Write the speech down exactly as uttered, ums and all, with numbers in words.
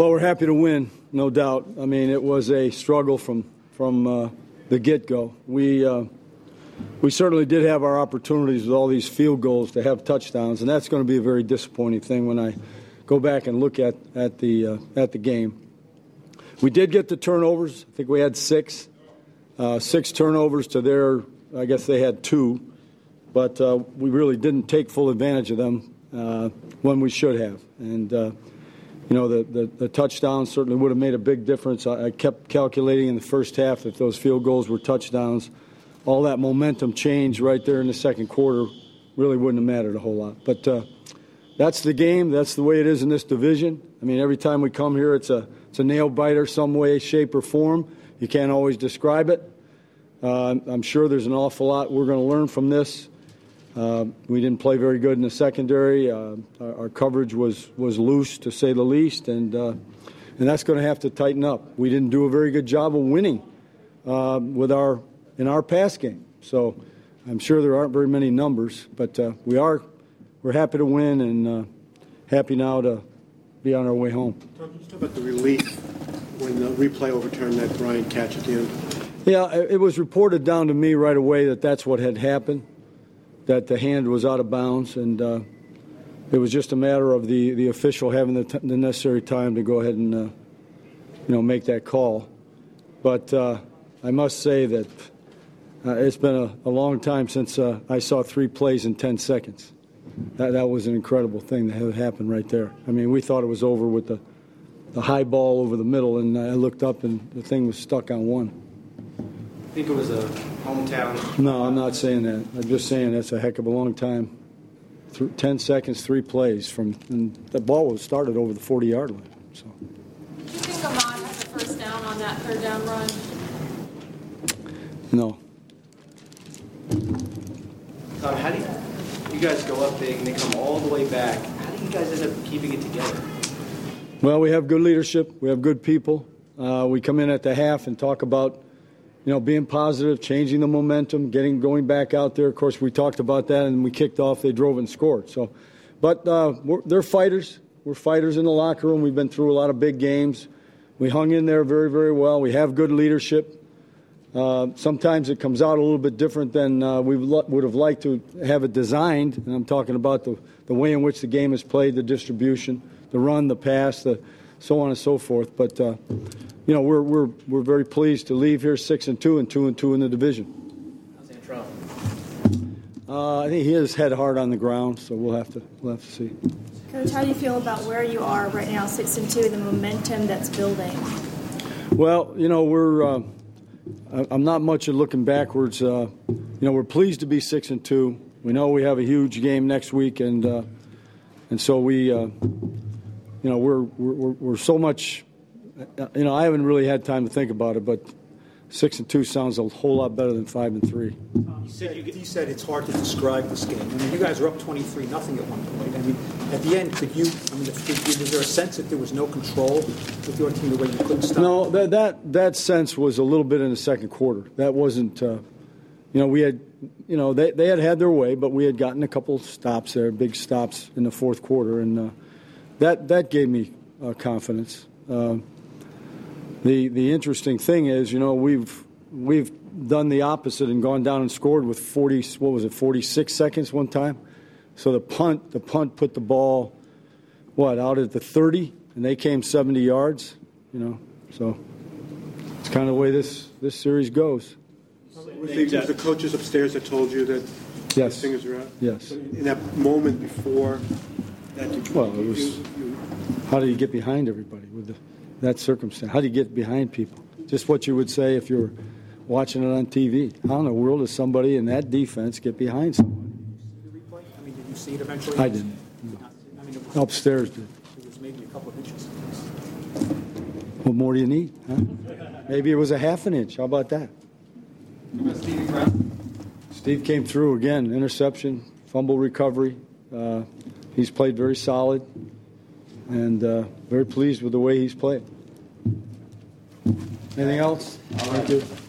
Well, we're happy to win, no doubt. I mean, it was a struggle from from uh, the get-go. We uh, we certainly did have our opportunities with all these field goals to have touchdowns, and that's going to be a very disappointing thing when I go back and look at at the uh, at the game. We did get the turnovers. I think we had six, uh, six turnovers to their. I guess they had two, but uh, we really didn't take full advantage of them uh, when we should have, and. Uh, You know, the, the, the touchdowns certainly would have made a big difference. I, I kept calculating in the first half if those field goals were touchdowns. All that momentum change right there in the second quarter really wouldn't have mattered a whole lot. But uh, that's the game. That's the way it is in this division. I mean, every time we come here, it's a, it's a nail-biter some way, shape, or form. You can't always describe it. Uh, I'm sure there's an awful lot we're going to learn from this. Uh, we didn't play very good in the secondary. Uh, our, our coverage was, was loose, to say the least, and uh, and that's going to have to tighten up. We didn't do a very good job of winning uh, with our in our pass game. So I'm sure there aren't very many numbers, but uh, we are we're happy to win and uh, happy now to be on our way home. Talk about the relief when the replay overturned that Bryant catch at the end. Yeah, it was reported down to me right away that that's what had happened. That the hand was out of bounds, and uh, it was just a matter of the, the official having the, t- the necessary time to go ahead and, uh, you know, make that call. But uh, I must say that uh, it's been a, a long time since uh, I saw three plays in ten seconds. That, that was an incredible thing that had happened right there. I mean, we thought it was over with the, the high ball over the middle, and I looked up, and the thing was stuck on one. I think it was a hometown. No, I'm not saying that. I'm just saying that's a heck of a long time. Th- Ten seconds, three plays from, and the ball was started over the forty-yard line. So. Do you think Ahmad had the first down on that third down run? No. Um, how do you, you guys go up big and they come all the way back? How do you guys end up keeping it together? Well, we have good leadership. We have good people. Uh, we come in at the half and talk about. You know, being positive, changing the momentum, getting going back out there. Of course, we talked about that, and we kicked off. They drove and scored. So, but uh, we're, they're fighters. We're fighters in the locker room. We've been through a lot of big games. We hung in there very, very well. We have good leadership. Uh, sometimes it comes out a little bit different than uh, we would have liked to have it designed. And I'm talking about the, the way in which the game is played, the distribution, the run, the pass, the so on and so forth. But. Uh, You know, we're we're we're very pleased to leave here six and two and two and two in the division. How's Antron? Uh, I think he has head hard on the ground, so we'll have to we'll have to see. Coach, how do you feel about where you are right now, six and two, the momentum that's building? Well, you know, we're uh, I'm not much at looking backwards. Uh, you know, we're pleased to be six and two. We know we have a huge game next week, and uh, and so we, uh, you know, we're we're we're so much. You know, I haven't really had time to think about it, but six and two sounds a whole lot better than five and three. Um, you said you, you said it's hard to describe this game. I mean, you guys were up twenty-three nothing at one point. I mean, at the end, could you? I mean, did, was there a sense that there was no control with your team the way you couldn't stop? No, that that that sense was a little bit in the second quarter. That wasn't. Uh, you know, we had. You know, they they had had their way, but we had gotten a couple stops there, big stops in the fourth quarter, and uh, that that gave me uh, confidence. Uh, The the interesting thing is, you know, we've we've done the opposite and gone down and scored with forty. What was it, forty-six seconds one time? So the punt the punt put the ball, what, out at the thirty, and they came seventy yards. You know, so it's kind of the way this this series goes. Was the, was the coaches upstairs that told you that Yes. the fingers are out? Yes. In that moment before that, you, Well, it was. you, you, How do you get behind everybody with the, that circumstance? How do you get behind people? Just what you would say if you were watching it on T V. How in the world does somebody in that defense get behind someone? Did you see the replay? I mean, did you see it eventually? I didn't. No. I mean, it was, Upstairs did. it was maybe a couple of inches. What more do you need? Huh? Maybe it was a half an inch. How about that? Steve came through again. Interception, fumble recovery. Uh, he's played very solid, and uh, very pleased with the way he's played. Anything else? Thank you.